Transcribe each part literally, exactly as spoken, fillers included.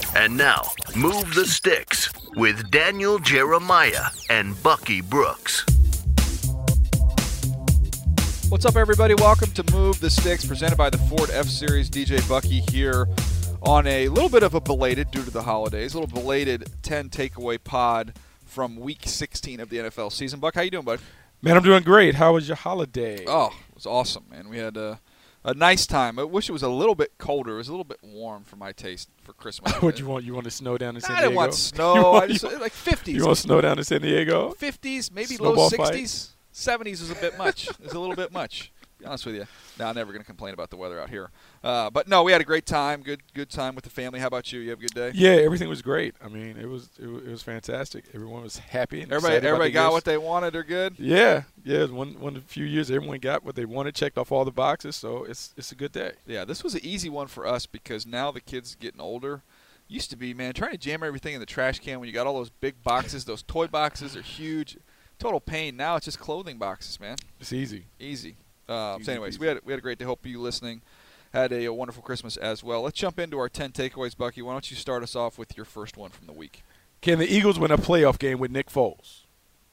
And now, Move the Sticks with Daniel Jeremiah and Bucky Brooks. What's up, everybody? Welcome to Move the Sticks, presented by the Ford F-Series. D J Bucky here on a little bit of a belated, due to the holidays, a little belated ten takeaway pod from Week sixteen of the N F L season. Buck, how you doing, bud? Man, I'm doing great. How was your holiday? Oh, it was awesome, man. We had a, a nice time. I wish it was a little bit colder. It was a little bit warm for my taste for Christmas. What you want? You want to snow down in San I Diego? didn't want snow. want, I just, like fifties. You want snow down in San Diego? fifties, maybe Snowball low fight? sixties. seventies is a bit much. It's a little bit much. To be honest with you. No, I'm never going to complain about the weather out here. Uh, but, no, we had a great time. Good good time with the family. How about you? You have a good day? Yeah, everything was great. I mean, it was it, was- it was fantastic. Everyone was happy and Everybody excited about everybody the got gifts. what they wanted. They're good? Yeah, yeah. One one of the few years everyone got what they wanted, checked off all the boxes. So it's it's a good day. Yeah, this was an easy one for us because now the kids getting older. Used to be, man, trying to jam everything in the trash can when you got all those big boxes. Those toy boxes are huge. Total pain. Now it's just clothing boxes, man. It's easy. Easy. Uh, Easy so, anyways, peasy. we had we had a great day. Hope you listening had a, a wonderful Christmas as well. Let's jump into our ten takeaways, Bucky. Why don't you start us off with your first one from the week? Can the Eagles win a playoff game with Nick Foles?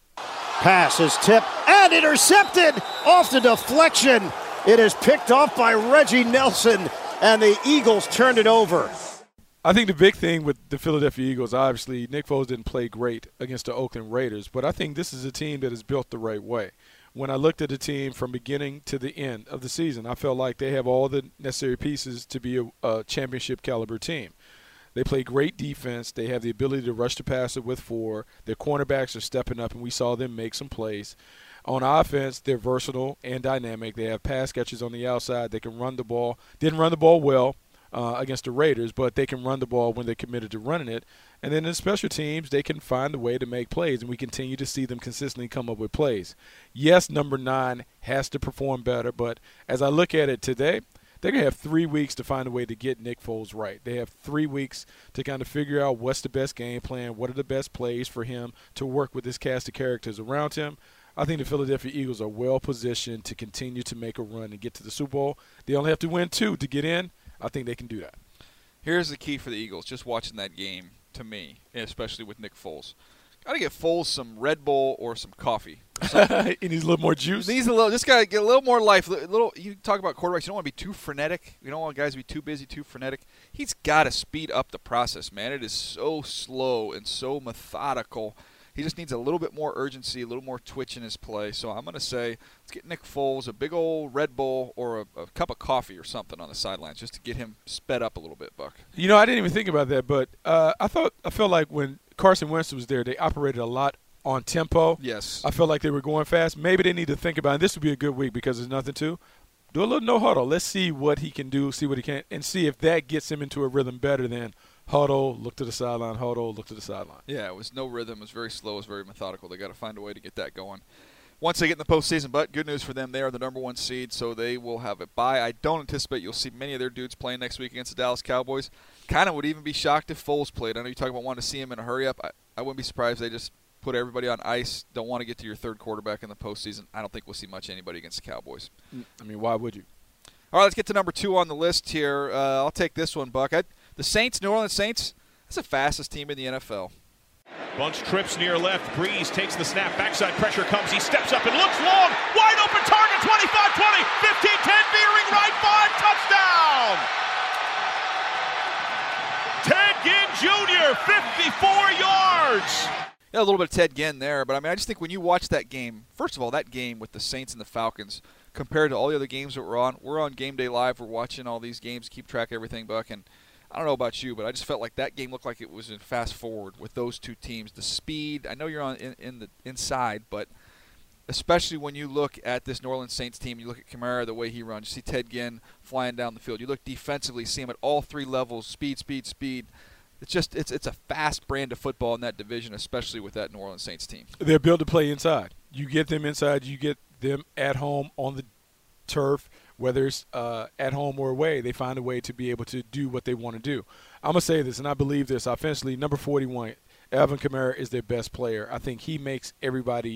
Pass is tipped and intercepted off the deflection. It is picked off by Reggie Nelson, and the Eagles turned it over. I think the big thing with the Philadelphia Eagles, obviously, Nick Foles didn't play great against the Oakland Raiders, but I think this is a team that is built the right way. When I looked at the team from beginning to the end of the season, I felt like they have all the necessary pieces to be a, a championship caliber team. They play great defense. They have the ability to rush the passer with four. Their cornerbacks are stepping up, and we saw them make some plays. On offense, they're versatile and dynamic. They have pass catchers on the outside. They can run the ball. Didn't run the ball well uh, against the Raiders, but they can run the ball when they're committed to running it. And then in special teams, they can find a way to make plays, and we continue to see them consistently come up with plays. Yes, number nine has to perform better, but as I look at it today, they're going to have three weeks to find a way to get Nick Foles right. They have three weeks to kind of figure out what's the best game plan, what are the best plays for him to work with this cast of characters around him. I think the Philadelphia Eagles are well positioned to continue to make a run and get to the Super Bowl. They only have to win two to get in. I think they can do that. Here's the key for the Eagles, just watching that game, to me, especially with Nick Foles. Got to get Foles some Red Bull or some coffee. He needs a little more juice. He needs a little. Just got to get a little more life. A little. You talk about quarterbacks. You don't want to be too frenetic. You don't want guys to be too busy, too frenetic. He's got to speed up the process, man. It is so slow and so methodical. He just needs a little bit more urgency, a little more twitch in his play. So I'm going to say, let's get Nick Foles a big old Red Bull or a, a cup of coffee or something on the sidelines just to get him sped up a little bit, Buck. You know, I didn't even think about that, but uh, I thought I felt like when Carson Wentz was there, they operated a lot on tempo. Yes. I felt like they were going fast. Maybe they need to think about it. This would be a good week because there's nothing to. Do a little no huddle. Let's see what he can do, see what he can, and see if that gets him into a rhythm better than huddle, look to the sideline, huddle, look to the sideline. Yeah, it was no rhythm. It was very slow. It was very methodical. They got to find a way to get that going once they get in the postseason. But good news for them, they are the number one seed, so they will have a bye. I don't anticipate you'll see many of their dudes playing next week against the Dallas Cowboys. Kind of would even be shocked if Foles played. I know you talk about wanting to see him in a hurry up. I, I wouldn't be surprised if they just put everybody on ice. Don't want to get to your third quarterback in the postseason. I don't think we'll see much anybody against the Cowboys. I mean, why would you? All right, let's get to number two on the list here. Uh, I'll take this one, Buck. I, the Saints, New Orleans Saints, that's the fastest team in the N F L. Bunch trips near left. Breeze takes the snap. Backside pressure comes. He steps up and looks long. Wide open target. twenty-five twenty. fifteen ten. Veering right. Five. Touchdown. Ted Ginn Junior fifty-four yards. Yeah, a little bit of Ted Ginn there, but I mean, I just think when you watch that game, first of all, that game with the Saints and the Falcons, compared to all the other games that we're on, we're on Game Day Live. We're watching all these games, keep track of everything, Buck, and I don't know about you, but I just felt like that game looked like it was in fast forward with those two teams. The speed, I know you're on in, in the inside, but especially when you look at this New Orleans Saints team, you look at Kamara, the way he runs, you see Ted Ginn flying down the field. You look defensively, see him at all three levels, speed, speed, speed. It's just it's it's a fast brand of football in that division, especially with that New Orleans Saints team. They're built to play inside. You get them inside, you get them at home on the turf, whether it's uh, at home or away, they find a way to be able to do what they want to do. I'm going to say this, and I believe this. Offensively, number forty-one, Alvin Kamara is their best player. I think he makes everybody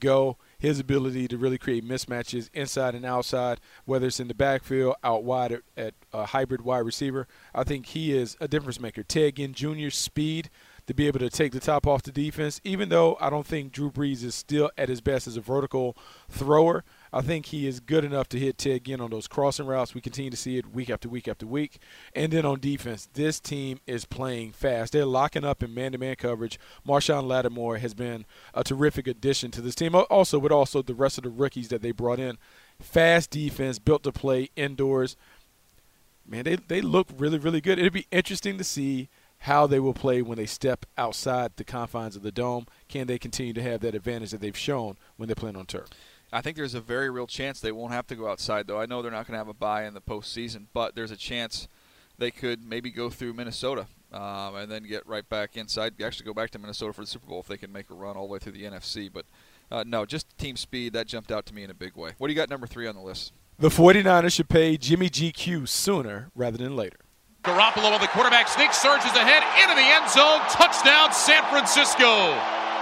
go, his ability to really create mismatches inside and outside, whether it's in the backfield, out wide at, at a hybrid wide receiver, I think he is a difference maker. Ted Ginn Junior's speed to be able to take the top off the defense, even though I don't think Drew Brees is still at his best as a vertical thrower, I think he is good enough to hit Ted Ginn on those crossing routes. We continue to see it week after week after week. And then on defense, this team is playing fast. They're locking up in man-to-man coverage. Marshawn Lattimore has been a terrific addition to this team, also with also the rest of the rookies that they brought in. Fast defense, built to play indoors. Man, they, they look really, really good. It'd be interesting to see how they will play when they step outside the confines of the dome. Can they continue to have that advantage that they've shown when they're playing on turf? I think there's a very real chance they won't have to go outside, though. I know they're not going to have a bye in the postseason, but there's a chance they could maybe go through Minnesota um, and then get right back inside, actually go back to Minnesota for the Super Bowl if they can make a run all the way through the N F C. But, uh, no, just team speed, that jumped out to me in a big way. What do you got number three on the list? The 49ers should pay Jimmy G Q sooner rather than later. Garoppolo on the quarterback sneak, surges ahead into the end zone. Touchdown, San Francisco.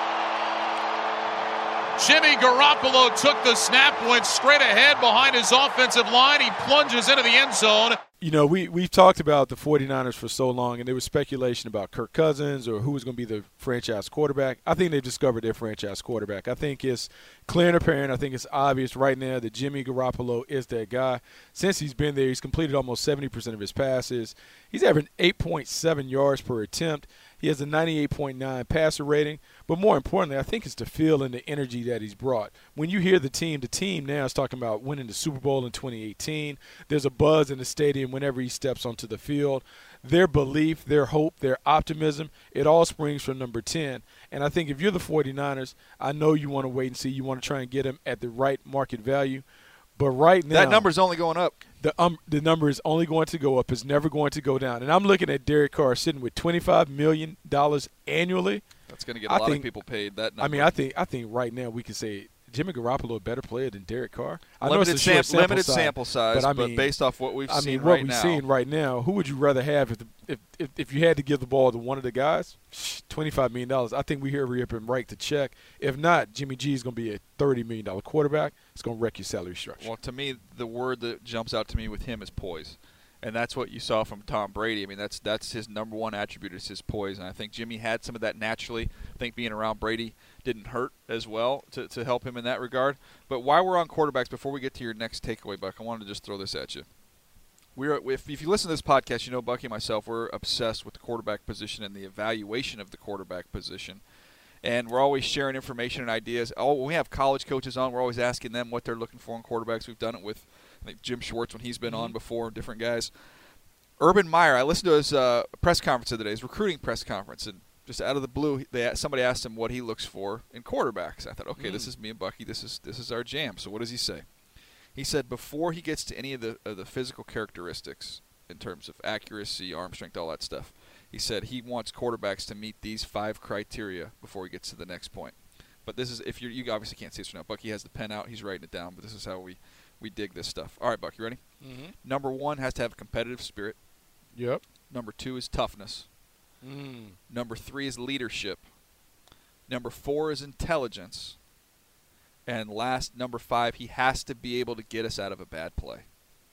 Jimmy Garoppolo took the snap, went straight ahead behind his offensive line. He plunges into the end zone. You know, we, we've talked about the 49ers for so long, and there was speculation about Kirk Cousins or who was going to be the franchise quarterback. I think they've discovered their franchise quarterback. I think it's clear and apparent. I think it's obvious right now that Jimmy Garoppolo is that guy. Since he's been there, he's completed almost seventy percent of his passes. He's averaging eight point seven yards per attempt. He has a ninety-eight point nine passer rating. But more importantly, I think it's the feel and the energy that he's brought. When you hear the team, the team now is talking about winning the Super Bowl in twenty eighteen. There's a buzz in the stadium whenever he steps onto the field. Their belief, their hope, their optimism, it all springs from number ten. And I think if you're the 49ers, I know you want to wait and see. You want to try and get him at the right market value. But right now, that number's only going up. The um, the number is only going to go up. It's never going to go down. And I'm looking at Derek Carr sitting with twenty-five million dollars annually. That's going to get a I lot think, of people paid. That number. I mean, I think I think right now we can say Jimmy Garoppolo a better player than Derek Carr. I limited know it's a short sam- sample limited size, sample size, but, I but mean, based off what we've I seen mean, what right we've now. seen right now, who would you rather have if, the, if if if you had to give the ball to one of the guys? twenty-five million dollars. I think we hurry up and write the check. If not, Jimmy G is going to be a thirty million dollars quarterback. It's going to wreck your salary structure. Well, to me, the word that jumps out to me with him is poise. And that's what you saw from Tom Brady. I mean, that's that's his number one attribute is his poise. And I think Jimmy had some of that naturally. I think being around Brady didn't hurt as well to, to help him in that regard. But while we're on quarterbacks, before we get to your next takeaway, Buck, I wanted to just throw this at you. We're if, if you listen to this podcast, you know Bucky and myself, we're obsessed with the quarterback position and the evaluation of the quarterback position. And we're always sharing information and ideas. Oh, when we have college coaches on, we're always asking them what they're looking for in quarterbacks. We've done it with I think Jim Schwartz when he's been mm-hmm. on before, different guys. Urban Meyer, I listened to his uh, press conference the other day, his recruiting press conference, and just out of the blue, they somebody asked him what he looks for in quarterbacks. I thought, okay, mm. this is me and Bucky. This is this is our jam. So what does he say? He said before he gets to any of the of the physical characteristics in terms of accuracy, arm strength, all that stuff, he said he wants quarterbacks to meet these five criteria before he gets to the next point. But this is if you're you obviously can't see this right now. Bucky has the pen out. He's writing it down. But this is how we we dig this stuff. All right, Buck, you ready? Mm-hmm. Number one has to have a competitive spirit. Yep. Number two is toughness. Mm. Number three is leadership. Number four is intelligence. And last, number five, he has to be able to get us out of a bad play.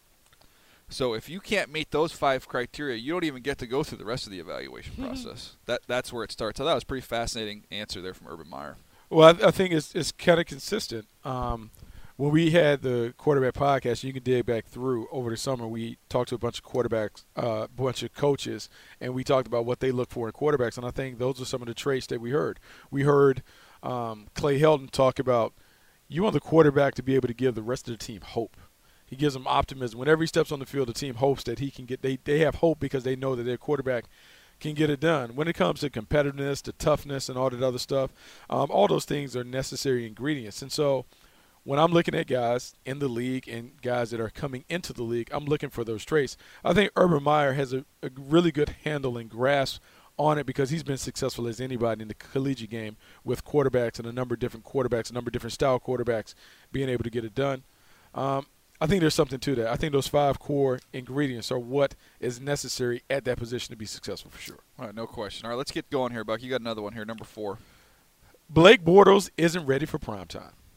So if you can't meet those five criteria, you don't even get to go through the rest of the evaluation mm-hmm. process. That That's where it starts. So that was a pretty fascinating answer there from Urban Meyer. Well, I, I think it's it's kind of consistent. Um, when we had the quarterback podcast, you can dig back through over the summer. We talked to a bunch of quarterbacks, a uh, bunch of coaches, and we talked about what they look for in quarterbacks. And I think those are some of the traits that we heard. We heard um, Clay Helton talk about you want the quarterback to be able to give the rest of the team hope. He gives them optimism. Whenever he steps on the field, the team hopes that he can get. They they have hope because they know that their quarterback can get it done. When it comes to competitiveness, to toughness, and all that other stuff, um, all those things are necessary ingredients. And so when I'm looking at guys in the league and guys that are coming into the league, I'm looking for those traits. I think Urban Meyer has a, a really good handle and grasp on it because he's been successful as anybody in the collegiate game with quarterbacks and a number of different quarterbacks, a number of different style quarterbacks being able to get it done. Um, I think there's something to that. I think those five core ingredients are what is necessary at that position to be successful for sure. All right, no question. All right, let's get going here, Buck. You got another one here, number four. Blake Bortles isn't ready for prime time.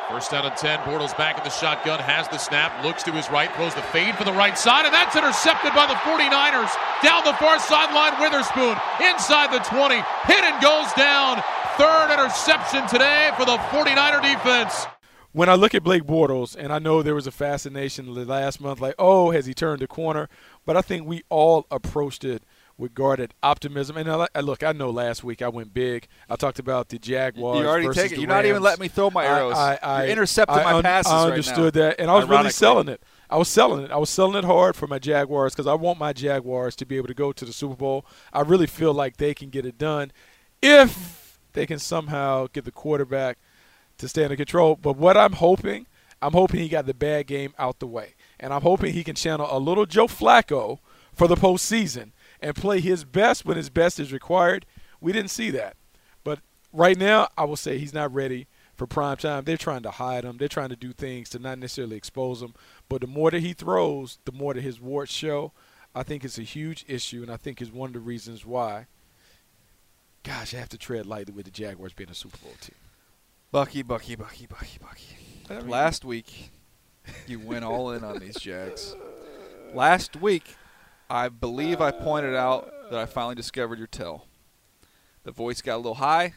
First down and ten. Bortles back in the shotgun, has the snap, looks to his right, throws the fade for the right side, and that's intercepted by the 49ers. Down the far sideline, Witherspoon inside the twenty. Hit and goes down. Third interception today for the 49er defense. When I look at Blake Bortles, and I know there was a fascination last month, like, oh, has he turned the corner? But I think we all approached it with guarded optimism. And I, I, look, I know last week I went big. I talked about the Jaguars. You already versus take it. the You're Rams. not even letting me throw my arrows. I, I, You're intercepting I, my un- passes I right understood now. that, and I was really Ironically. selling it. I was selling it. I was selling it hard for my Jaguars because I want my Jaguars to be able to go to the Super Bowl. I really feel like they can get it done if they can somehow get the quarterback to stay under control. But what I'm hoping, I'm hoping he got the bad game out the way. And I'm hoping he can channel a little Joe Flacco for the postseason and play his best when his best is required. We didn't see that. But right now, I will say he's not ready for prime time. They're trying to hide him. They're trying to do things to not necessarily expose him. But the more that he throws, the more that his warts show. I think it's a huge issue, and I think it's one of the reasons why, gosh, I have to tread lightly with the Jaguars being a Super Bowl team. Bucky, Bucky, Bucky, Bucky, Bucky. I mean, Last week, you went all in on these Jags. Last week, I believe I pointed out that I finally discovered your tell. The voice got a little high.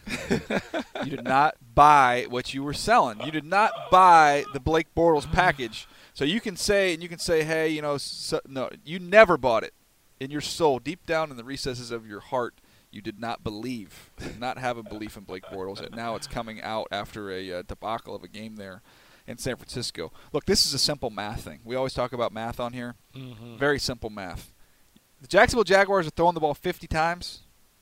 You did not buy what you were selling. You did not buy the Blake Bortles package. So you can say, and you can say, hey, you know, so, no, you never bought it. In your soul, deep down in the recesses of your heart, you did not believe, did not have a belief in Blake Bortles, and now it's coming out after a uh, debacle of a game there in San Francisco. Look, this is a simple math thing. We always talk about math on here. Mm-hmm. Very simple math. The Jacksonville Jaguars are throwing the ball fifty times.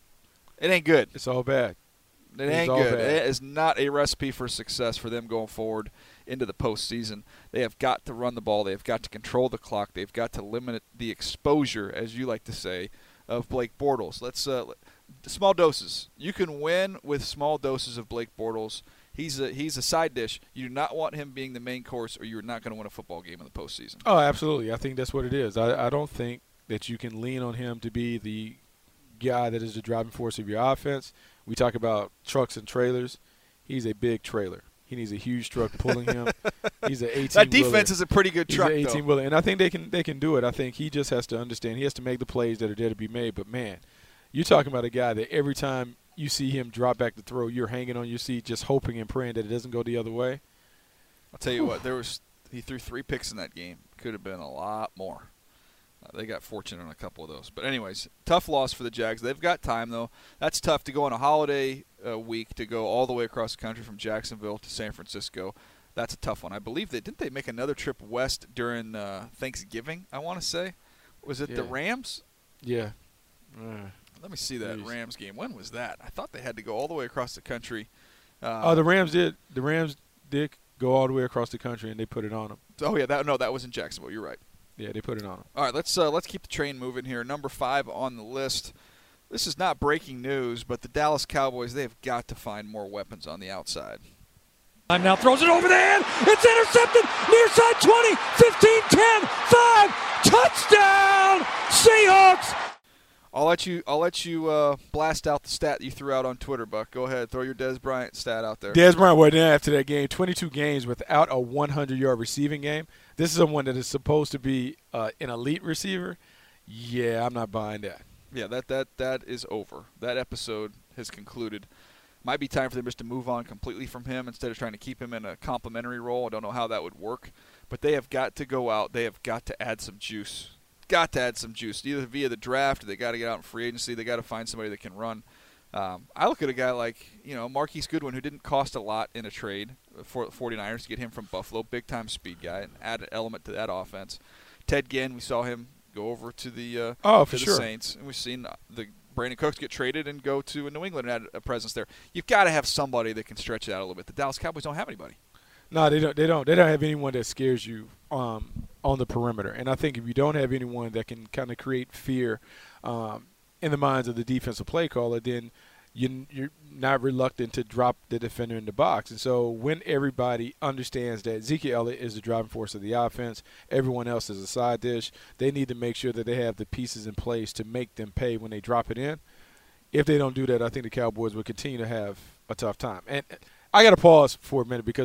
It ain't good. It's all bad. It It's ain't all good. bad. It is not a recipe for success for them going forward into the postseason. They have got to run the ball. They have got to control the clock. They've got to limit the exposure, as you like to say, of Blake Bortles. Let's uh, small doses. You can win with small doses of Blake Bortles. He's a he's a side dish. You do not want him being the main course, or you're not going to win a football game in the postseason. Oh, absolutely. I think that's what it is. I, I don't think that you can lean on him to be the guy that is the driving force of your offense. We talk about trucks and trailers. He's a big trailer. He needs a huge truck pulling him. He's an eighteen. That defense is a pretty good He's truck, an eighteen though. wheeler, and I think they can they can do it. I think he just has to understand. He has to make the plays that are there to be made. But man, you're talking about a guy that every time you see him drop back to throw, you're hanging on your seat, just hoping and praying that it doesn't go the other way. I'll tell you what. There was he threw three picks in that game. Could have been a lot more. Uh, they got fortunate on a couple of those. But anyways, tough loss for the Jags. They've got time, though. That's tough to go on a holiday uh, week to go all the way across the country from Jacksonville to San Francisco. That's a tough one. I believe they didn't they make another trip west during uh, Thanksgiving, I want to say. Was it Yeah. the Rams? Yeah. Uh, Let me see that Jeez. Rams game. When was that? I thought they had to go all the way across the country. Uh, oh, the Rams did. The Rams did go all the way across the country, and they put it on them. oh, yeah. That, no, that was in Jacksonville. You're right. Yeah, they put it on them. All right, let's uh, let's keep the train moving here. Number five on the list. This is not breaking news, but the Dallas Cowboys, they have got to find more weapons on the outside. Time now throws it over the head. It's intercepted. Near side twenty, fifteen, ten, five. Touchdown, Seahawks. I'll let you I'll let you uh, blast out the stat that you threw out on Twitter, Buck. Go ahead, throw your Dez Bryant stat out there. Dez Bryant went in after that game, twenty-two games without a hundred-yard receiving game. This is someone that is supposed to be uh, an elite receiver. Yeah, I'm not buying that. Yeah, that that that is over. That episode has concluded. Might be time for them just to move on completely from him instead of trying to keep him in a complimentary role. I don't know how that would work, but they have got to go out. They have got to add some juice. Got to add some juice, either via the draft or they got to get out in free agency. They got to find somebody that can run. Um, I look at a guy like, you know, Marquise Goodwin, who didn't cost a lot in a trade for the 49ers to get him from Buffalo, big-time speed guy, and add an element to that offense. Ted Ginn, we saw him go over to the uh, Oh, to for the sure. Saints, and we've seen the Brandon Cooks get traded and go to New England and add a presence there. You've got to have somebody that can stretch it out a little bit. The Dallas Cowboys don't have anybody. No, they don't. They don't. They don't have anyone that scares you um, on the perimeter. And I think if you don't have anyone that can kind of create fear um, in the minds of the defensive play caller, then you, you're not reluctant to drop the defender in the box. And so when everybody understands that Ezekiel Elliott is the driving force of the offense, everyone else is a side dish, they need to make sure that they have the pieces in place to make them pay when they drop it in. If they don't do that, I think the Cowboys will continue to have a tough time. And I got to pause for a minute because I,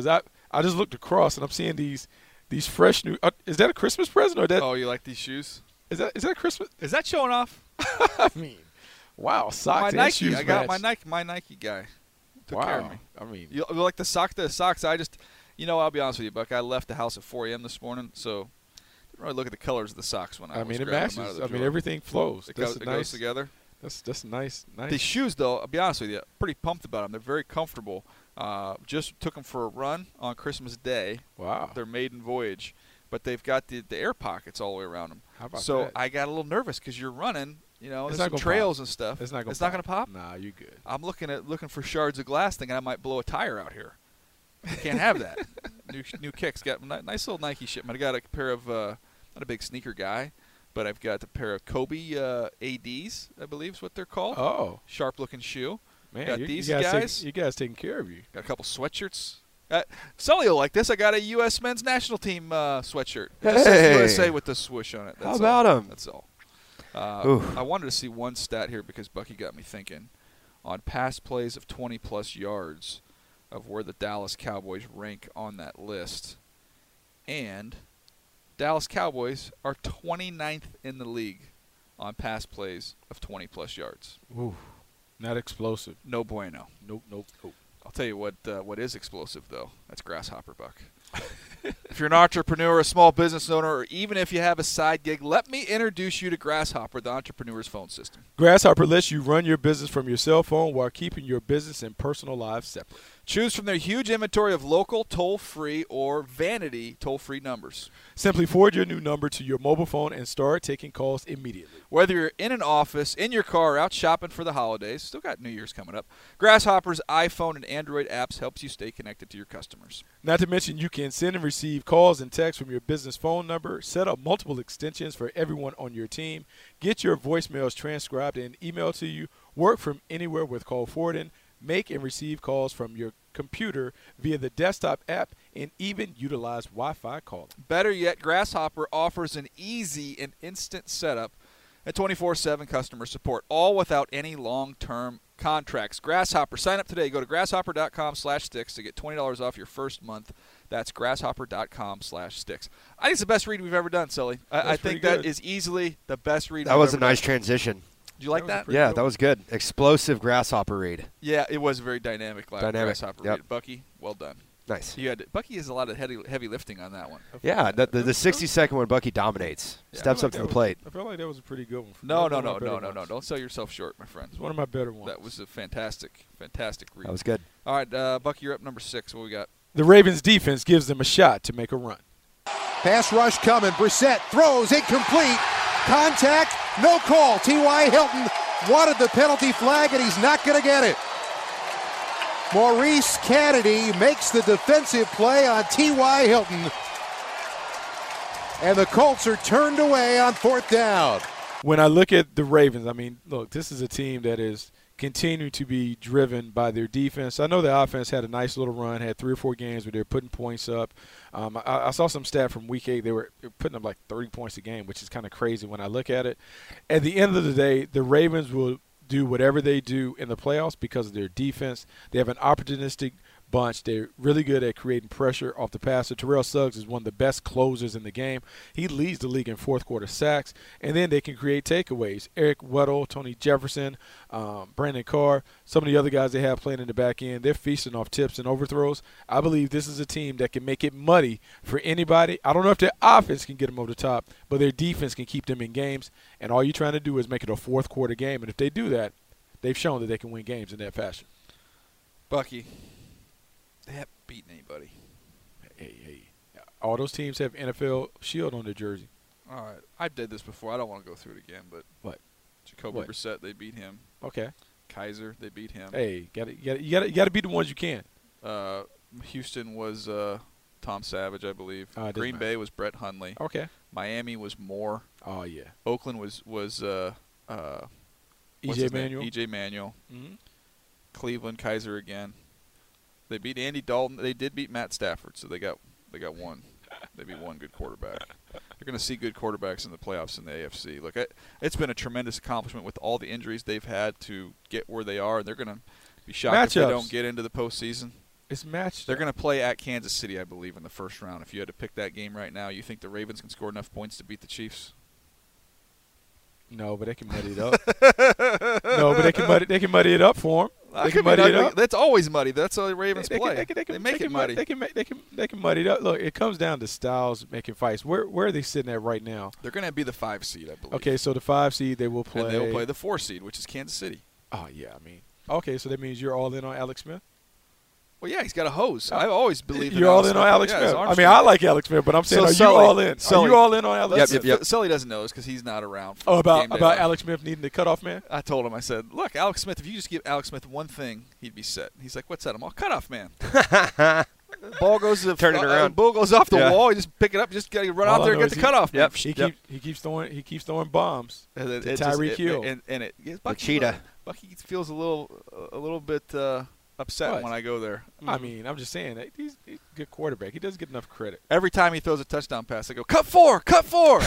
I just looked across and I'm seeing these these fresh new. Uh, is that a Christmas present or that? Oh, you like these shoes? Is that is that Christmas? Is that showing off? I mean, wow, socks my and Nike. shoes I got match. my Nike. My Nike guy took wow. care of me. I mean, You, you like the sock? The socks. I just, you know, I'll be honest with you, Buck. I left the house at four a.m. this morning, so didn't really look at the colors of the socks when I, I was mean, it grabbing them out matches. of the I mean, drawer. everything flows. It, That's goes, a it nice, goes together. That's that's nice. Nice. These shoes, though, I'll be honest with you, pretty pumped about them. They're very comfortable. Uh, just took them for a run on Christmas Day. Wow. Their maiden voyage, but they've got the, the air pockets all the way around them. How about so that? I got a little nervous because you're running. You know, It's there's not some gonna trails pop. and stuff. It's not gonna It's pop. not gonna pop. Nah, you good. I'm looking at looking for shards of glass, thinking I might blow a tire out here. I can't have that. new new kicks. Got a nice little Nike shipment. I got a pair of uh, not a big sneaker guy, but I've got a pair of Kobe uh, A Ds, I believe is what they're called. Oh, Sharp looking shoe. man, got you, these you guys, guys. Take, you guys taking care of you. Got a couple sweatshirts. Uh, Sully will like this. I got a U S men's national team uh, sweatshirt. It just says Hey. U S A with the swoosh on it. That's How about all. 'em? That's all. Uh, Oof. I wanted to see one stat here because Bucky got me thinking. On pass plays of twenty plus yards, of where the Dallas Cowboys rank on that list, and Dallas Cowboys are twenty-ninth in the league on pass plays of twenty plus yards. Ooh, not explosive. No bueno. Nope, nope, nope. I'll tell you what. Uh, what is explosive though? That's Grasshopper, Buck. If you're an entrepreneur, a small business owner, or even if you have a side gig, let me introduce you to Grasshopper, the entrepreneur's phone system. Grasshopper lets you run your business from your cell phone while keeping your business and personal lives separate. Choose from their huge inventory of local, toll-free, or vanity toll-free numbers. Simply forward your new number to your mobile phone and start taking calls immediately. Whether you're in an office, in your car, or out shopping for the holidays, still got New Year's coming up, Grasshopper's iPhone and Android apps helps you stay connected to your customers. Not to mention you can send and receive calls and texts from your business phone number, set up multiple extensions for everyone on your team, get your voicemails transcribed and emailed to you, work from anywhere with call forwarding, make and receive calls from your computer via the desktop app, and even utilize Wi-Fi calling. Better yet, Grasshopper offers an easy and instant setup and twenty-four seven customer support, all without any long-term contracts. Grasshopper, sign up today. Go to grasshopper.com slash sticks to get twenty dollars off your first month. That's grasshopper.com slash sticks. I think it's the best read we've ever done, Sully. I, I think pretty that good. is easily the best read That we've was a ever nice done. transition. Did you like That was that? pretty Yeah, cool. that was good. Explosive grasshopper read. Yeah, it was a very dynamic. Like Dynamic, Grasshopper yep. read. Bucky, well done. Nice. You had Bucky has a lot of heavy, heavy lifting on that one. Yeah, the, the, the sixty-second one, Bucky dominates. Yeah, Steps I up feel to like the that plate. was- I felt like that was a pretty good one. No, That was no, one no, of my no, better no, no. ones. Don't sell yourself short, my friend. It's one of my better ones. That was a fantastic, fantastic read. That was good. All right, uh, Bucky, you're up number six. What we got? The Ravens defense gives them a shot to make a run. Pass rush coming. Brissett throws incomplete. Contact. No call. T Y. Hilton wanted the penalty flag, and he's not going to get it. Maurice Kennedy makes the defensive play on T Y. Hilton. And the Colts are turned away on fourth down. When I look at the Ravens, I mean, look, this is a team that is continuing to be driven by their defense. I know the offense had a nice little run, had three or four games where they're putting points up. Um, I, I saw some stat from week eight. They were putting up like thirty points a game, which is kind of crazy when I look at it. At the end of the day, the Ravens will do whatever they do in the playoffs because of their defense. They have an opportunistic bunch. They're really good at creating pressure off the passer. Terrell Suggs is one of the best closers in the game. He leads the league in fourth quarter sacks, and then they can create takeaways. Eric Weddle, Tony Jefferson, um, Brandon Carr, some of the other guys they have playing in the back end, they're feasting off tips and overthrows. I believe this is a team that can make it muddy for anybody. I don't know if their offense can get them over the top, but their defense can keep them in games, and all you're trying to do is make it a fourth quarter game, and if they do that, they've shown that they can win games in that fashion. Bucky, they haven't beaten anybody. Hey, hey. All those teams have N F L Shield on their jersey. All right, I did this before. I don't want to go through it again, but What? Jacoby What? Brissett, they beat him. Okay. Kaiser, they beat him. Hey, gotta, you got you got you got to beat the ones you can. Uh, Houston was uh, Tom Savage, I believe. Oh, it doesn't Green matter. Bay was Brett Hundley. Okay. Miami was Moore. Oh yeah. Oakland was was uh, uh, E what's J his name? Manuel. E J Manuel. Mm-hmm. Cleveland, Kaiser again. They beat Andy Dalton. They did beat Matt Stafford, so they got they got one. They beat one good quarterback. They're going to see good quarterbacks in the playoffs in the A F C. Look, it, it's been a tremendous accomplishment with all the injuries they've had to get where they are, and they're going to be shocked if they Matchups. don't get into the postseason. It's matched. They're going to play at Kansas City, I believe, in the first round. If you had to pick that game right now, you think the Ravens can score enough points to beat the Chiefs? No, but they can muddy it up. no, but they can muddy. They can muddy it up for them. They can muddy it up. That's always muddy. That's how the Ravens they, they play. Can, they, can, they, can, they make they it muddy. They can make. They can. They can muddy it up. Look, it comes down to styles making fights. Where Where are they sitting at right now? They're going to be the five seed, I believe. Okay, so the five seed they will play. And they will play the four seed, which is Kansas City. Oh yeah, I mean, okay, so that means you're all in on Alex Smith. Well, yeah, he's got a hose. I've always believed you're in all Alex in Smith. on Alex yeah, Smith. I mean, I like Alex Smith, but I'm saying, so are Sully, you all in? Sully, are you all in on Alex yep, Smith? yep, yep. Sully doesn't know this because he's not around. For oh, about game about day. Alex Smith needing the cutoff man? I told him. I said, "Look, Alex Smith. If you just give Alex Smith one thing, he'd be set." He's like, "What's that?" I'm all cutoff man. Ball goes to turn it uh, around. Ball goes off the yeah. wall. You just pick it up. Just got to run all out there I and get the he, cutoff. Yep. He yep. keeps he keeps throwing he keeps throwing bombs And it, to it Tyreek just, Hill. It, and, and it yeah, Bucky, cheetah. Bucky feels a little a little bit uh, upset What? when I go there. I mean, I'm just saying that he's, he's a good quarterback. He doesn't get enough credit. Every time he throws a touchdown pass, I go, cut four, cut four.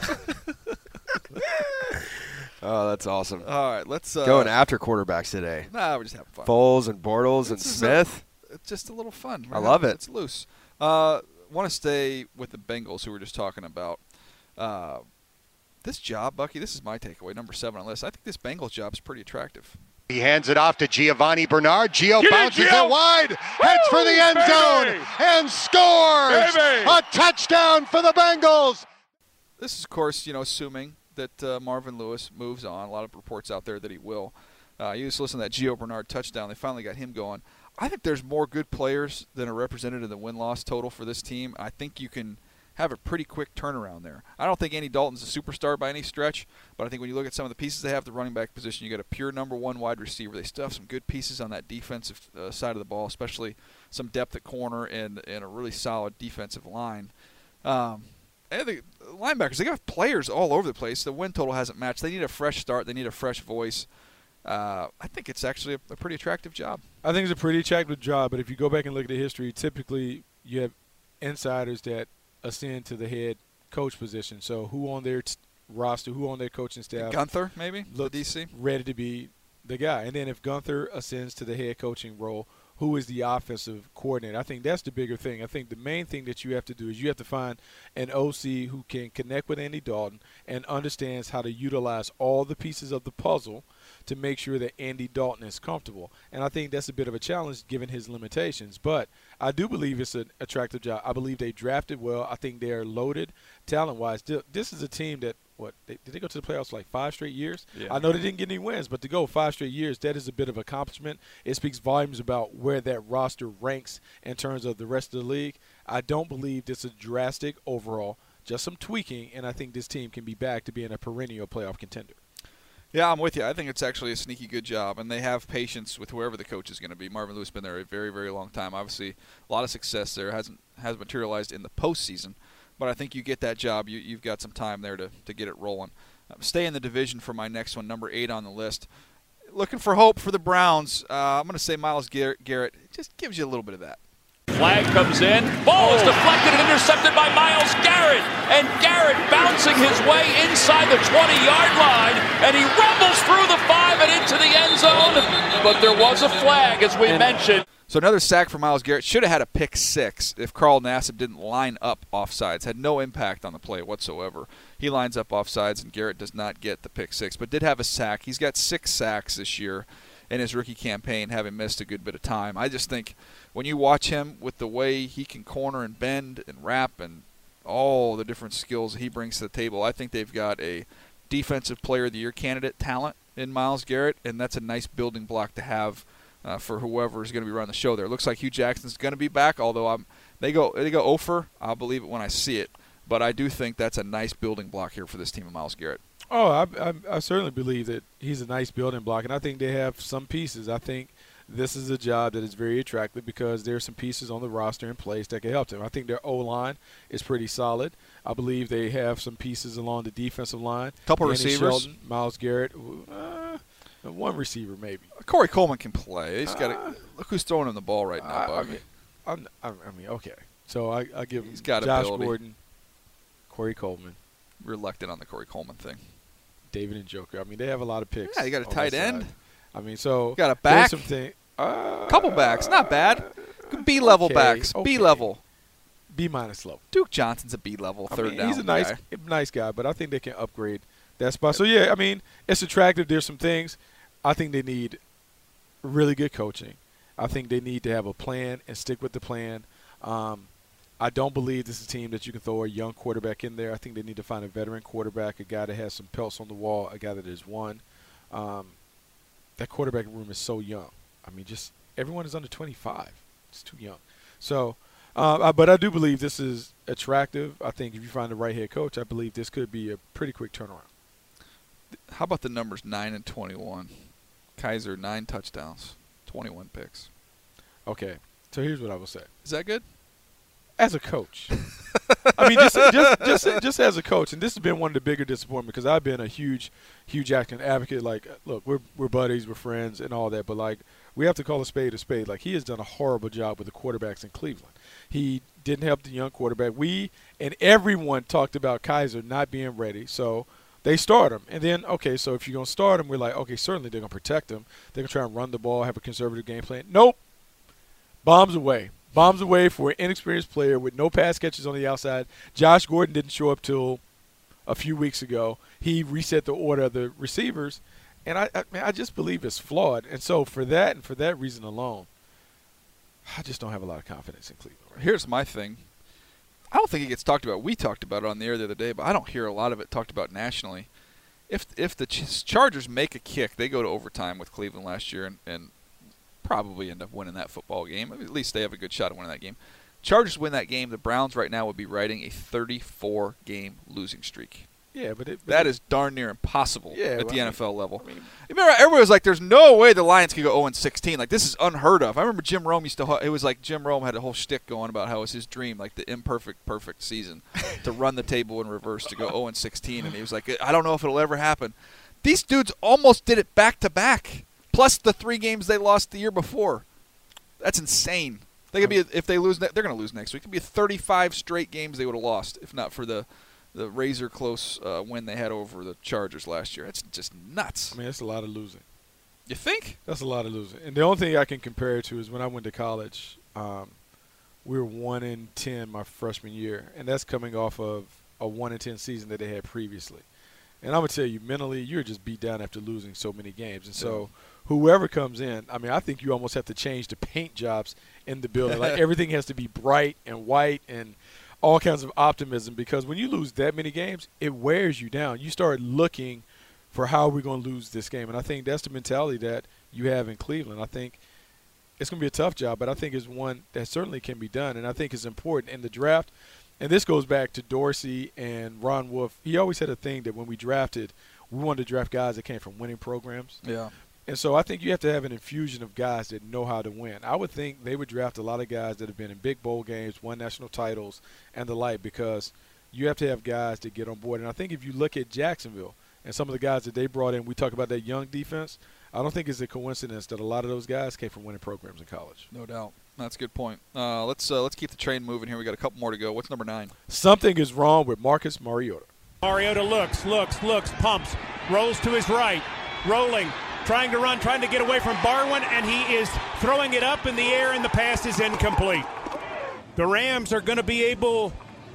Oh, that's awesome. All right, let's uh, Going after quarterbacks today. Nah, we're just having fun. Foles and Bortles and This is Smith. A, it's just a little fun. I love it. It's loose. Uh, want to stay with the Bengals, who we were just talking about. Uh, this job, Bucky, this is my takeaway, number seven on the list. I think this Bengals job is pretty attractive. He hands it off to Giovanni Bernard. Gio Get bounces it, Gio. it wide, heads for the end baby. zone, and scores! Baby. A touchdown for the Bengals! This is, of course, you know, assuming that uh, Marvin Lewis moves on. A lot of reports out there that he will. Uh, you just listen to that Gio Bernard touchdown. They finally got him going. I think there's more good players than are represented in the win-loss total for this team. I think you can have a pretty quick turnaround there. I don't think Andy Dalton's a superstar by any stretch, but I think when you look at some of the pieces they have at the running back position, you got a pure number one wide receiver. They still have some good pieces on that defensive uh, side of the ball, especially some depth at corner and, and a really solid defensive line. Um, and the linebackers, they got players all over the place. The win total hasn't matched. They need a fresh start. They need a fresh voice. Uh, I think it's actually a, a pretty attractive job. I think it's a pretty attractive job, but if you go back and look at the history, typically you have insiders that ascend to the head coach position. So who on their t- roster, who on their coaching staff? Gunther, maybe, the looks D C? ready to be the guy. And then if Gunther ascends to the head coaching role, who is the offensive coordinator? I think that's the bigger thing. I think the main thing that you have to do is you have to find an O C who can connect with Andy Dalton and understands how to utilize all the pieces of the puzzle to make sure that Andy Dalton is comfortable. And I think that's a bit of a challenge given his limitations. But I do believe it's an attractive job. I believe they drafted well. I think they're loaded talent-wise. This is a team that, what, they, did they go to the playoffs like five straight years? Yeah. I know they didn't get any wins, but to go five straight years, that is a bit of accomplishment. It speaks volumes about where that roster ranks in terms of the rest of the league. I don't believe this is drastic overall, just some tweaking, and I think this team can be back to being a perennial playoff contender. Yeah, I'm with you. I think it's actually a sneaky good job, and they have patience with whoever the coach is going to be. Marvin Lewis has been there a very, very long time. Obviously, a lot of success there. Hasn't has materialized in the postseason, but I think you get that job. You, you've got some time there to, to get it rolling. Uh, stay in the division for my next one, number eight on the list. Looking for hope for the Browns. Uh, I'm going to say Myles Garrett. Garrett it just gives you a little bit of that. Flag comes in. Ball is deflected and intercepted by Myles Garrett. And Garrett bouncing his way inside the twenty-yard line. And he rumbles through the five and into the end zone. But there was a flag, as we and mentioned. So another sack for Myles Garrett. Should have had a pick six if Carl Nassib didn't line up offsides. Had no impact on the play whatsoever. He lines up offsides, and Garrett does not get the pick six, but did have a sack. He's got six sacks this year in his rookie campaign, having missed a good bit of time. I just think when you watch him with the way he can corner and bend and wrap and all the different skills he brings to the table, I think they've got a defensive player of the year candidate talent in Myles Garrett, and that's a nice building block to have uh, for whoever is going to be running the show there. It looks like Hugh Jackson's going to be back, although I'm, they go they go over. I'll believe it when I see it. But I do think that's a nice building block here for this team of Myles Garrett. Oh, I, I, I certainly believe that he's a nice building block, and I think they have some pieces. I think this is a job that is very attractive because there are some pieces on the roster in place that can help them. I think their O-line is pretty solid. I believe they have some pieces along the defensive line. Couple Danny receivers. Shelton, Myles Garrett, uh, one receiver maybe. Corey Coleman can play. He's got uh, look who's throwing him the ball right now, I, Bug. I mean, I'm, I mean, okay. So I, I give He's got Josh ability. Gordon, Corey Coleman, Reluctant on the Corey Coleman thing. David and Joker. I mean, they have a lot of picks. Yeah, you got a on tight that end. side. I mean, so you got a back. Something, uh, couple backs, not bad. B level okay, backs. okay. B level. B minus level. Duke Johnson's a B level third I mean, down. He's a nice, guy. nice guy, but I think they can upgrade that spot. So yeah, I mean, it's attractive. There's some things. I think they need really good coaching. I think they need to have a plan and stick with the plan. Um, I don't believe this is a team that you can throw a young quarterback in there. I think they need to find a veteran quarterback, a guy that has some pelts on the wall, a guy that has won. Um, that quarterback room is so young. I mean, just everyone is under twenty-five. It's too young. So, uh, but I do believe this is attractive. I think if you find the right head coach, I believe this could be a pretty quick turnaround. How about the numbers nine and twenty-one? Kaiser, nine touchdowns, twenty-one picks. Okay, so here's what I will say. Is that good? As a coach, I mean, just, just just just as a coach, and this has been one of the bigger disappointments because I've been a huge, huge advocate. Like, look, we're we're buddies, we're friends, and all that, but like, we have to call a spade a spade. Like, he has done a horrible job with the quarterbacks in Cleveland. He didn't help the young quarterback. We and everyone talked about Kaiser not being ready, so they start him. And then, okay, so if you're gonna start him, we're like, okay, certainly they're gonna protect him. They're gonna try and run the ball, have a conservative game plan. Nope, bombs away. Bombs away for an inexperienced player with no pass catches on the outside. Josh Gordon didn't show up till a few weeks ago. He reset the order of the receivers, and I, I, I just believe it's flawed. And so for that and for that reason alone, I just don't have a lot of confidence in Cleveland. Right? Here's my thing. I don't think it gets talked about. We talked about it on the air the other day, but I don't hear a lot of it talked about nationally. If if the Chargers make a kick, they go to overtime with Cleveland last year and, and probably end up winning that football game. At least they have a good shot at winning that game. Chargers win that game. The Browns right now would be riding a thirty-four game losing streak. Yeah, but, it, but that it, is darn near impossible yeah, at well, the I mean, N F L level. I mean, remember, everyone was like, "There's no way the Lions could go oh and sixteen. Like, this is unheard of." I remember Jim Rome used to. It was like Jim Rome had a whole shtick going about how it was his dream, like the imperfect, perfect season, to run the table in reverse to go oh and sixteen, and he was like, "I don't know if it'll ever happen." These dudes almost did it back to back, plus the three games they lost the year before. That's insane. They could be if they lose. They're going to lose next week. It could be thirty-five straight games they would have lost if not for the. The razor close uh, win they had over the Chargers last year. It's just nuts. I mean, that's a lot of losing. You think? That's a lot of losing. And the only thing I can compare it to is when I went to college, um, we were one in ten my freshman year, and that's coming off of a one in ten season that they had previously. And I'm gonna tell you, mentally, you're just beat down after losing so many games. And so, whoever comes in, I mean, I think you almost have to change the paint jobs in the building. Like everything has to be bright and white and all kinds of optimism, because when you lose that many games, it wears you down. You start looking for how we're going to lose this game. And I think that's the mentality that you have in Cleveland. I think it's going to be a tough job, but I think it's one that certainly can be done. And I think it's important in the draft. And this goes back to Dorsey and Ron Wolf. He always had a thing that when we drafted, we wanted to draft guys that came from winning programs. Yeah. And so I think you have to have an infusion of guys that know how to win. I would think they would draft a lot of guys that have been in big bowl games, won national titles, and the like, because you have to have guys that get on board. And I think if you look at Jacksonville and some of the guys that they brought in, we talk about that young defense, I don't think it's a coincidence that a lot of those guys came from winning programs in college. No doubt. That's a good point. Uh, let's uh, let's keep the train moving here. We got a couple more to go. What's number nine? Something is wrong with Marcus Mariota. Mariota looks, looks, looks, pumps, rolls to his right, rolling. Trying to run, trying to get away from Barwin, and he is throwing it up in the air, and the pass is incomplete. The Rams are going to be able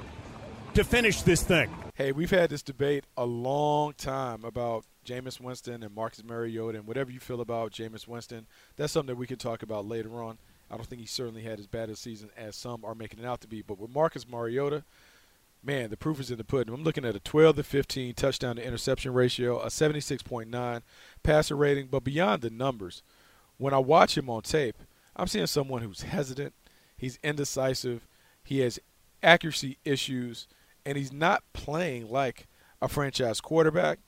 to finish this thing. Hey, we've had this debate a long time about Jameis Winston and Marcus Mariota, and whatever you feel about Jameis Winston, that's something that we can talk about later on. I don't think he certainly had as bad a season as some are making it out to be. But with Marcus Mariota, man, the proof is in the pudding. I'm looking at a twelve to fifteen touchdown to interception ratio, a seventy-six point nine passer rating. But beyond the numbers, when I watch him on tape, I'm seeing someone who's hesitant, he's indecisive, he has accuracy issues, and he's not playing like a franchise quarterback.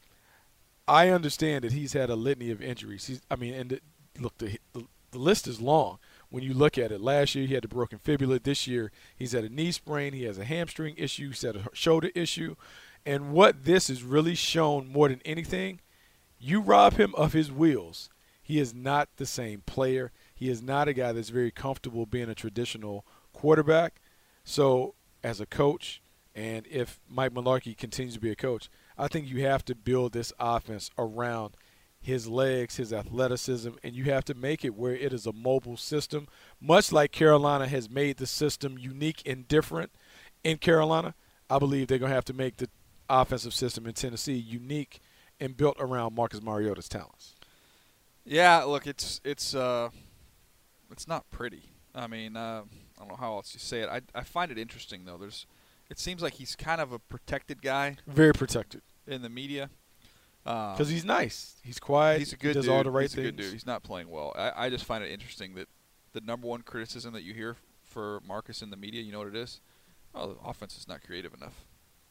I understand that he's had a litany of injuries. He's, I mean, and the, look, the, the the list is long. When you look at it, last year he had a broken fibula. This year he's had a knee sprain. He has a hamstring issue. He's had a shoulder issue. And what this has really shown more than anything, you rob him of his wheels, he is not the same player. He is not a guy that's very comfortable being a traditional quarterback. So as a coach, and if Mike Mularkey continues to be a coach, I think you have to build this offense around his legs, his athleticism, and you have to make it where it is a mobile system. Much like Carolina has made the system unique and different in Carolina, I believe they're going to have to make the offensive system in Tennessee unique and built around Marcus Mariota's talents. Yeah, look, it's it's uh, it's not pretty. I mean, uh, I don't know how else you say it. I I find it interesting though. There's, it seems like he's kind of a protected guy. Very protected in the media. Because um, he's nice. He's quiet. He's a good he does dude. all the right he's things. a good dude. He's not playing well. I, I just find it interesting that the number one criticism that you hear for Marcus in the media, you know what it is? Oh, the offense is not creative enough.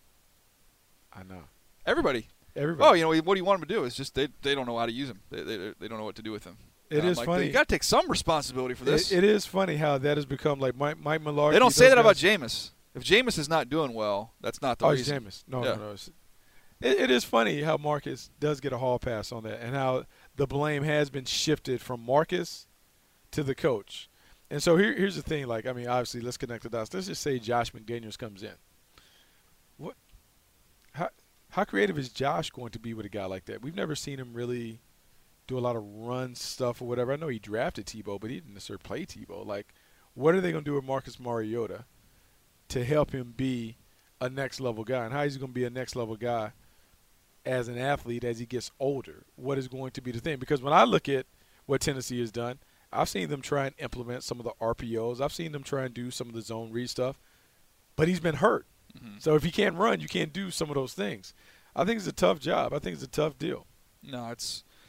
I know. Everybody. Everybody. Oh, you know, what do you want them to do? It's just they they don't know how to use him. They they, they don't know what to do with him. It and is like, funny. You got to take some responsibility for this. It, it is funny how that has become like Mike, Mike Mularkey. They don't say that guys. about Jameis. If Jameis is not doing well, that's not the oh, reason. Jameis. No, yeah. no, no. It's, it, it is funny how Marcus does get a hall pass on that and how the blame has been shifted from Marcus to the coach. And so here, here's the thing. Like, I mean, obviously, let's connect the dots. Let's just say Josh McDaniels comes in. What? How, how creative is Josh going to be with a guy like that? We've never seen him really do a lot of run stuff or whatever. I know he drafted Tebow, but he didn't necessarily play Tebow. Like, what are they going to do with Marcus Mariota to help him be a next-level guy? And how is he going to be a next-level guy as an athlete as he gets older? What is going to be the thing? Because when I look at what Tennessee has done, I've seen them try and implement some of the R P Os. I've seen them try and do some of the zone read stuff. But he's been hurt. Mm-hmm. So if you can't run, you can't do some of those things. I think it's a tough job. I think it's a tough deal. No, it's –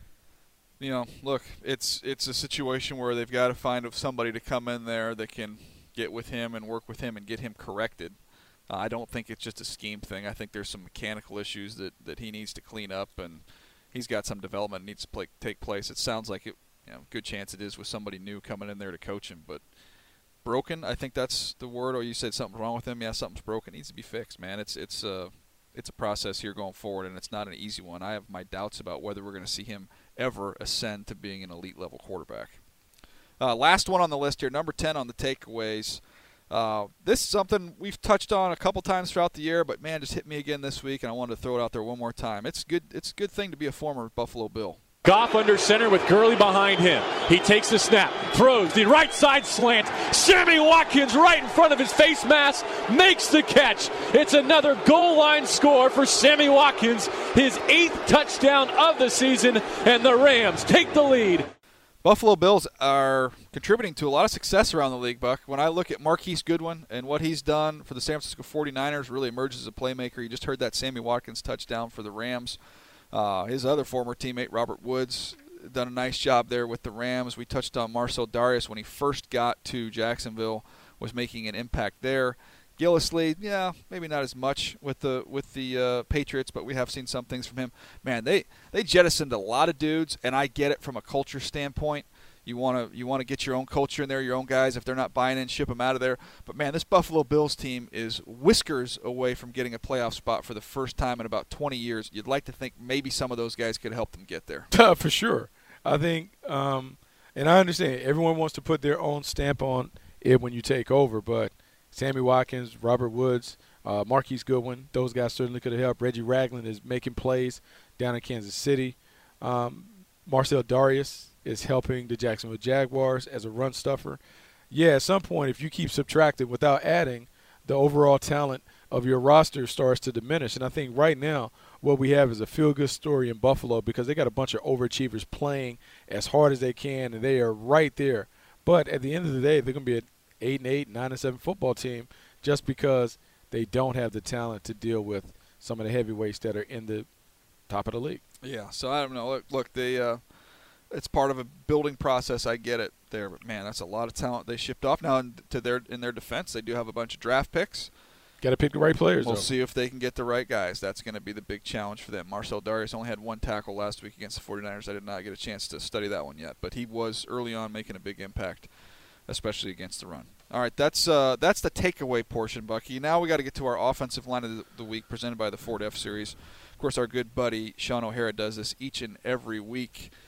you know, look, it's it's a situation where they've got to find somebody to come in there that can get with him and work with him and get him corrected. Uh, I don't think it's just a scheme thing. I think there's some mechanical issues that, that he needs to clean up, and he's got some development that needs to play, take place. It sounds like it, you know, good chance it is with somebody new coming in there to coach him. But broken, I think that's the word. Or you said something's wrong with him. Yeah, something's broken. It needs to be fixed, man. It's it's uh, it's a process here going forward, and it's not an easy one. I have my doubts about whether we're going to see him ever ascend to being an elite-level quarterback. Uh, last one on the list here, number ten on the takeaways. Uh, this is something we've touched on a couple times throughout the year, but, man, just hit me again this week, and I wanted to throw it out there one more time. It's good. It's a good thing to be a former Buffalo Bill. Goff under center with Gurley behind him. He takes the snap, throws the right side slant. Sammy Watkins right in front of his face mask makes the catch. It's another goal line score for Sammy Watkins, his eighth touchdown of the season, and the Rams take the lead. Buffalo Bills are contributing to a lot of success around the league, Buck. When I look at Marquise Goodwin and what he's done for the San Francisco forty-niners, really emerges as a playmaker. You just heard that Sammy Watkins touchdown for the Rams. Uh, his other former teammate, Robert Woods, done a nice job there with the Rams. We touched on Marcel Darius when he first got to Jacksonville, was making an impact there. Gillislee, yeah, maybe not as much with the with the uh, Patriots, but we have seen some things from him. Man, they, they jettisoned a lot of dudes, and I get it from a culture standpoint. You want to you want to get your own culture in there, your own guys. If they're not buying in, ship them out of there. But, man, this Buffalo Bills team is whiskers away from getting a playoff spot for the first time in about twenty years. You'd like to think maybe some of those guys could help them get there. For sure. I think, um, and I understand, everyone wants to put their own stamp on it when you take over. But Sammy Watkins, Robert Woods, uh, Marquise Goodwin, those guys certainly could have helped. Reggie Ragland is making plays down in Kansas City. Um, Marcel Darius is helping the Jacksonville Jaguars as a run stuffer. Yeah, at some point, if you keep subtracting without adding, the overall talent of your roster starts to diminish. And I think right now what we have is a feel-good story in Buffalo because they got a bunch of overachievers playing as hard as they can, and they are right there. But at the end of the day, they're going to be an eight and eight, nine and seven football team just because they don't have the talent to deal with some of the heavyweights that are in the top of the league. Yeah, so I don't know. Look, look they uh, it's part of a building process. I get it there, but man, that's a lot of talent they shipped off. Now, in, to their in their defense, they do have a bunch of draft picks. Got to pick the right players. We'll though. see if they can get the right guys. That's going to be the big challenge for them. Marcel Darius only had one tackle last week against the forty-niners. I did not get a chance to study that one yet, but he was early on making a big impact, especially against the run. All right, that's uh, that's the takeaway portion, Bucky. Now we got to get to our offensive line of the, the week, presented by the Ford F Series. Of course, our good buddy Sean O'Hara does this each and every week.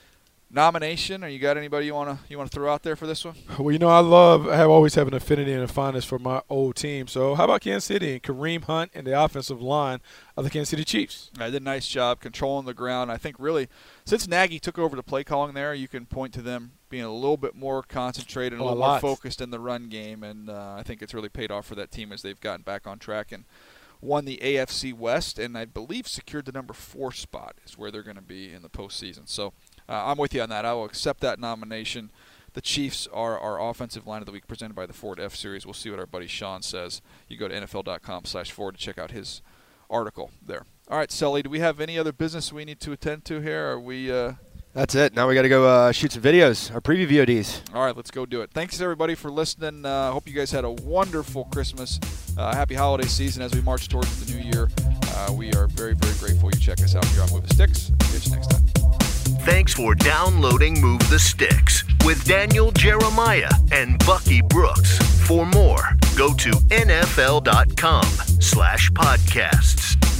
nomination, or you got anybody you want to you want to throw out there for this one? Well, you know, I love, I have always have an affinity and a fondness for my old team. So how about Kansas City and Kareem Hunt and the offensive line of the Kansas City Chiefs? I did a nice job controlling the ground. I think really, since Nagy took over the play calling there, you can point to them being a little bit more concentrated, a Oh, little a more lot. focused in the run game, and uh, I think it's really paid off for that team as they've gotten back on track and won the A F C West, and I believe secured the number four spot is where they're going to be in the postseason. So uh, I'm with you on that. I will accept that nomination. The Chiefs are our offensive line of the week, presented by the Ford F-Series. We'll see what our buddy Sean says. You go to N F L dot com slash Ford to check out his article there. All right, Sully, do we have any other business we need to attend to here? Are we? Uh... That's it. Now we got to go uh, shoot some videos, our preview V O Ds. All right, let's go do it. Thanks, everybody, for listening. I uh, hope you guys had a wonderful Christmas. Uh, happy holiday season as we march towards the new year. Uh, we are very, very grateful you check us out here on Move the Sticks. Catch you next time. Thanks for downloading Move the Sticks with Daniel Jeremiah and Bucky Brooks. For more, go to N F L dot com slash podcasts.